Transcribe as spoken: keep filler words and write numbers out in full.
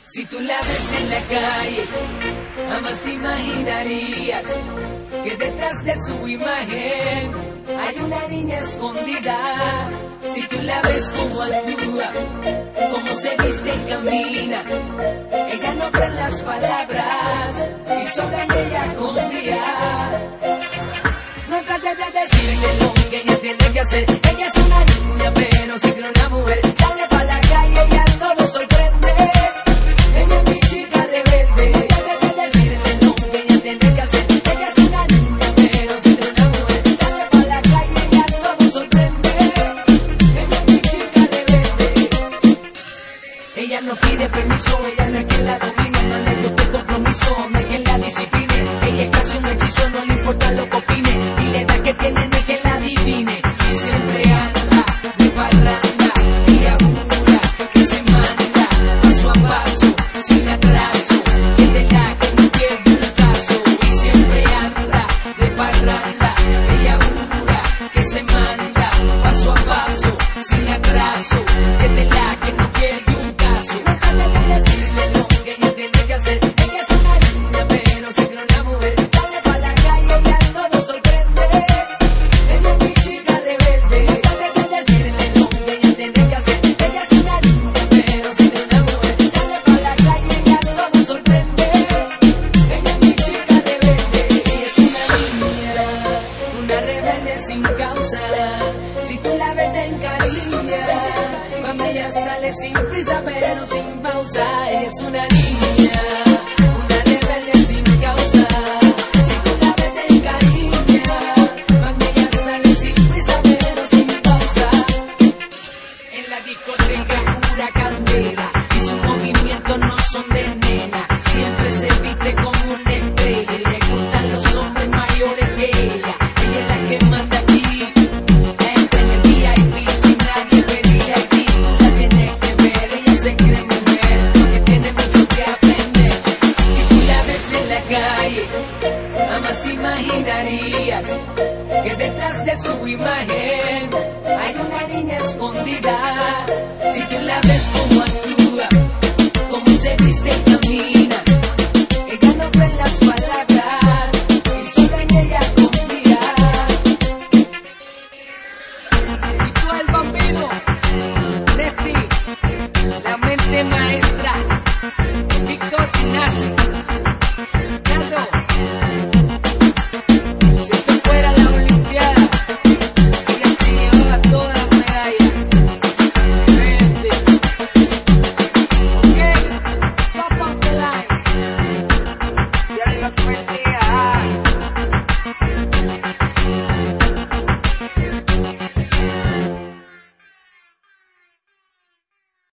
Si tú la ves en la calle, jamás te imaginarías que detrás de su imagen hay una niña escondida. Si tú la ves como actúa, cómo se viste y camina, ella no cree en las palabras y sobre ella confía. No trates de decirle lo que ella tiene que hacer. Ella es una niña pero se cree una mujer. Sale pa' la calle y a todos sorprende. Ella es mi chica rebelde. No trates de decirle lo que ella tiene que hacer. Ella es una niña pero se cree una mujer. Sale pa' la calle y a todos sorprende. Ella es mi chica rebelde. Ella no pide permiso, ella no es quien la domine. No le gusta el compromiso, no es quien la discipline. Ella es casi un hechizo, no le importa lo que opine. Y la edad que tiene no es que la adivine. Y siempre anda de parranda y augura que se manda paso a paso, sin atraso, que de la que no pierde un caso. Y siempre anda de parranda y augura que se manda paso a paso, sin atraso, que de la que no pierde un caso. No trata de decirle lo que ella tiene que hacer. Ella es una niña pero se cree una mujer. Sale pa' la calle y a todos sorprende. Ella es mi chica rebelde. No trata de decirle lo que ella tiene que hacer. Ella es una niña pero se cree una mujer. Sale pa' la calle y a todos sorprende. Ella es mi chica rebelde. Ella es una niña, una rebelde sin causa. Si tú la ves te encariña. Cuando ella sale sin prisa pero sin pausa. Ella es una niña, una rebelde sin causa. Si tú la ves te encariña. Cuando ella sale sin prisa pero sin pausa. En la discoteca es pura candela y sus movimientos no son de nena. Siempre se viste como una estrella y le gustan los hombres mayores que ella. Ella es la que manda aquí. La entra en el V I P sin nadie pedir aquí. Tú la tienes que ver, ella se cree mujer porque tiene mucho que aprender. Y tú la ves en la calle, jamás te imaginarías que detrás de su imagen hay una niña escondida. Si tú la ves como actúa, cómo se viste y camina, ella no cree en las palabras y sobre ella confía. Y tú el bambino, Nesti, la mente maestra, Víctor Ignacio.